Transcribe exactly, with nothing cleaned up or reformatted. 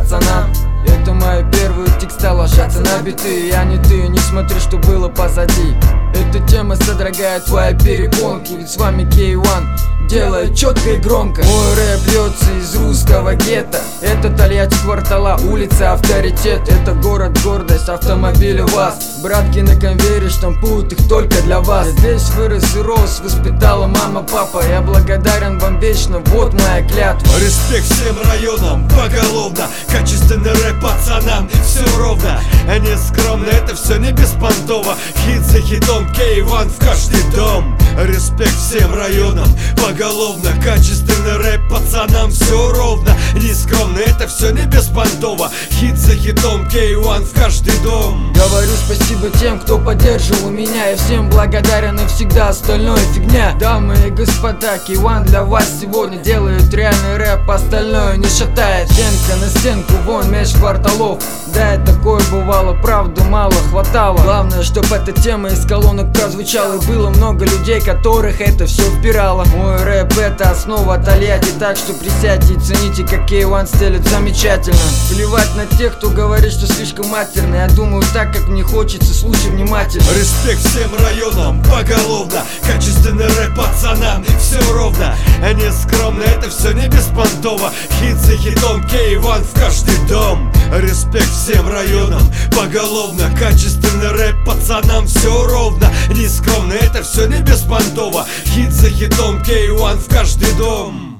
пацанам. Это мои первые текста, ложатся на биты. Я не ты, не смотри, что было позади. Эта тема содрогает твои перепонки, ведь с вами кей уан делает четко и громко. Мой рэп льется из русского гетто. Это Тольятти, квартала, улица, авторитет. Это город, гордость, автомобили ВАЗ. Братки на конвейере штампуют их только для вас. Я здесь вырос и рос, воспитала мама, папа. Я благодарен вам вечно, вот моя клятва. Респект всем районам, поголовно. Качественный рэп пацанам, все ровно. Они скромно, это все не беспонтово. Хит за хитом, кей уан в каждый дом. Респект всем районам, поголовно. Качественный рэп пацанам, все ровно. Не скромно, это все не беспонтово. Хит за хитом, кей уан в каждый дом. Говорю спасибо тем, кто поддерживал меня. Я всем благодарен, и всегда остальное фигня. Дамы и господа, кей уан для вас сегодня делает реальный рэп, остальное не шатает. Стенка на стенку, вон меж кварталов. Да, и такое бывало, правда мало хватало. Главное, чтоб эта тема из колонок прозвучала. И было много людей, которых это все впирало. Мой рэп это основа Тольятти, так что присядьте и цените, как кей уан стелет замечательно. Плевать на тех, кто говорит, что слишком матерно. Я думаю так, как мне хочется, слушай внимательно. Респект всем районам, поголовно. Качественный рэп пацанам, все ровно. Они скромно, это все не беспонтово. Хит за хитом, кей уан в каждый дом. Респект всем районам, поголовно. Качественный рэп пацанам, все ровно. Не скромно, это все не беспонтово. Хит за хитом, кей уан в каждый дом.